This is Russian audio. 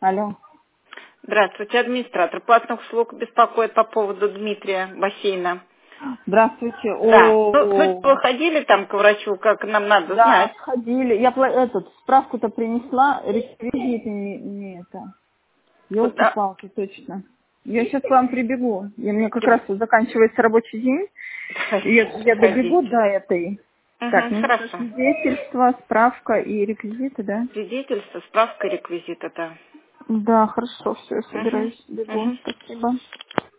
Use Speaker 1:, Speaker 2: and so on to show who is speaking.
Speaker 1: Алло.
Speaker 2: Здравствуйте, администратор платных услуг беспокоит по поводу Дмитрия бассейна.
Speaker 1: Здравствуйте.
Speaker 2: Да. Ну, вы
Speaker 1: О,
Speaker 2: ходили там к врачу, как нам надо
Speaker 1: да,
Speaker 2: знать.
Speaker 1: сходили. Я справку-то принесла, реквизиты не это.
Speaker 2: Куда?
Speaker 1: Ёлки-палки, точно. Я сейчас к вам прибегу. Мне как раз
Speaker 2: При-
Speaker 1: вот заканчивается рабочий день. И
Speaker 2: Давайте,
Speaker 1: я добегу
Speaker 2: приходите.
Speaker 1: до этой. Так, мне нужно
Speaker 2: Хорошо.
Speaker 1: свидетельство, справка и реквизиты, да?
Speaker 2: Свидетельство, справка, реквизиты, да.
Speaker 1: Да, хорошо, все, я
Speaker 2: Угу.
Speaker 1: собираюсь, бегу.
Speaker 2: Угу.
Speaker 1: Спасибо.